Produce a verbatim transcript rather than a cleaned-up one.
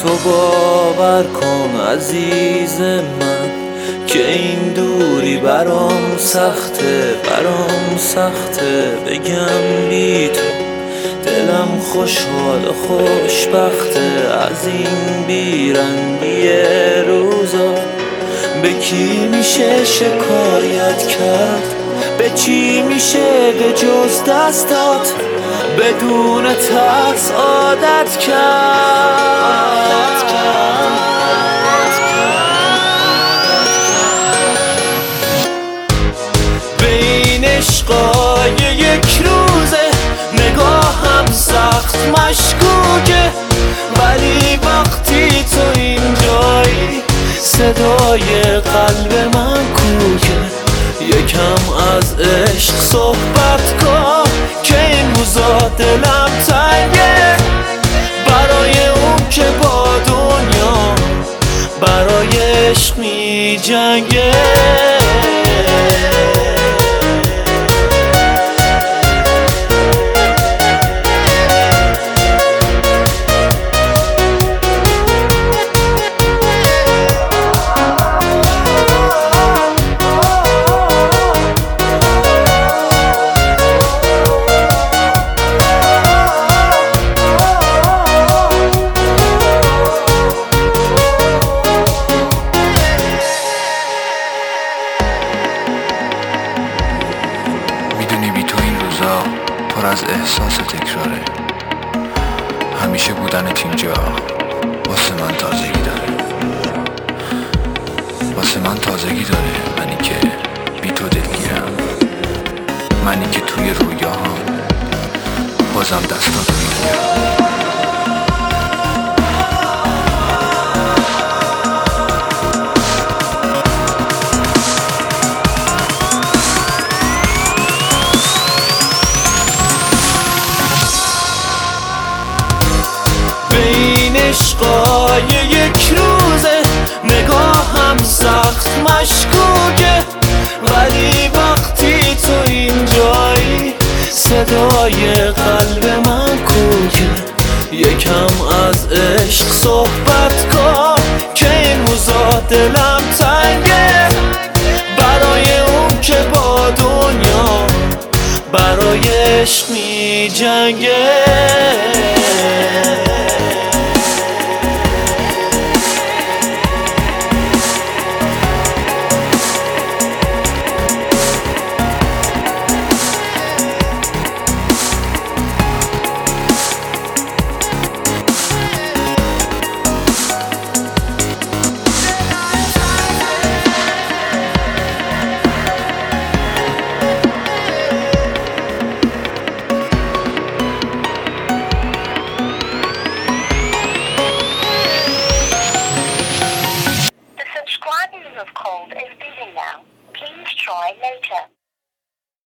تو باور کن عزیز من که این دوری برام سخته، برام سخته بگم بی تو دلم خوشحال و خوشبخته. از این بیرنگی روزا به کی میشه شکایت کرد؟ به چی میشه به جز دستات بدون ترس عادت کرد؟ به این عشقای یک روزه نگاهم سخت مشکوکه، ولی وقتی تو اینجایی صدای قلب من کوکه. یکم از عشق صحبت کن که این روزا دلم تنگه، برای اون که با دنیا برای عشق می جنگه. پر از احساس تکراره، همیشه بودنت اینجا واسه من تازگی داره، واسه من تازگی داره. منی که بی تو دلگیرم، منی که توی رویاهام بازم دستاتو میگیرم. عشقای یک روزه نگاهم سخت مشکوکه، ولی وقتی تو اینجایی صدای قلب من کوکه. یکم از عشق صحبت کن که این روزا دلم تنگه، برای اون که با دنیا برای عشق می جنگه. Of called is busy now. Please try later.